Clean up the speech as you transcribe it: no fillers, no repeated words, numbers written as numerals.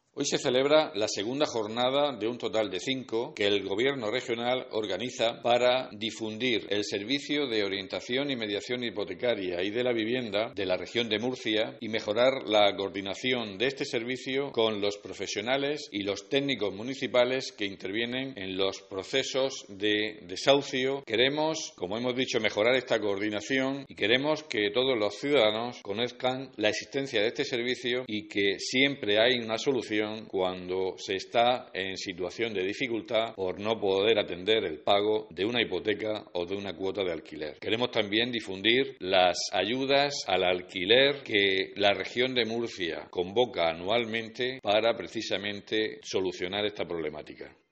Hoy se celebra la segunda jornada de un total de 5 que el Gobierno regional organiza para difundir el servicio de orientación y mediación hipotecaria y de la vivienda de la región de Murcia y mejorar la coordinación de este servicio con los profesionales y los técnicos municipales que intervienen en los procesos de desahucio. Queremos, como hemos dicho, mejorar esta coordinación y queremos que todos los ciudadanos conozcan la existencia de este servicio y que siempre hay una solución cuando se está en situación de dificultad por no poder atender el pago de una hipoteca o de una cuota de alquiler. Queremos también difundir las ayudas al alquiler que la región de Murcia convoca anualmente para precisamente solucionar esta problemática.